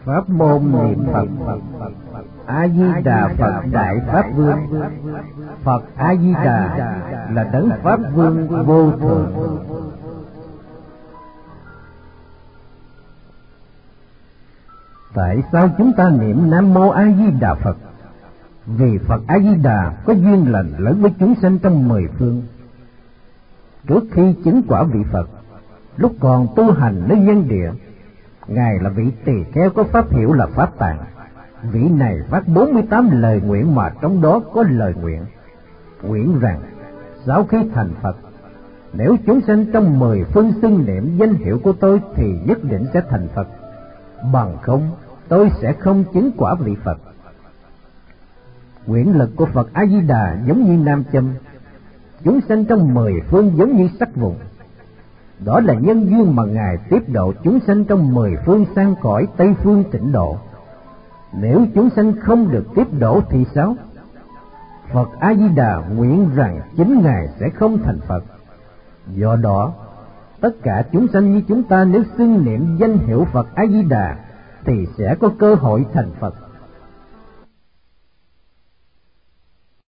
Pháp môn niệm Phật. A Di Đà Phật Đại Pháp Vương. Phật A Di Đà là đấng Pháp Vương vô thượng. Tại sao chúng ta niệm Nam Mô A Di Đà Phật? Vì Phật A Di Đà có duyên lành lớn với chúng sanh trong mười phương. Trước khi chứng quả vị Phật, lúc còn tu hành nơi nhân địa, Ngài là vị tỳ kheo có pháp hiệu là Pháp Tạng. Vị này phát 48 lời nguyện, mà trong đó có lời nguyện rằng sau khi thành Phật, nếu chúng sanh trong mười phương xưng niệm danh hiệu của tôi thì nhất định sẽ thành Phật, bằng không tôi sẽ không chứng quả vị Phật. Nguyện lực của Phật A Di Đà giống như nam châm, chúng sanh trong mười phương giống như sắt vụn. Đó là nhân duyên mà Ngài tiếp độ chúng sanh trong mười phương sang cõi Tây phương Tịnh độ. Nếu chúng sanh không được tiếp độ thì sao? Phật A Di Đà nguyện rằng chính Ngài sẽ không thành Phật. Do đó, tất cả chúng sanh như chúng ta nếu xưng niệm danh hiệu Phật A Di Đà thì sẽ có cơ hội thành Phật.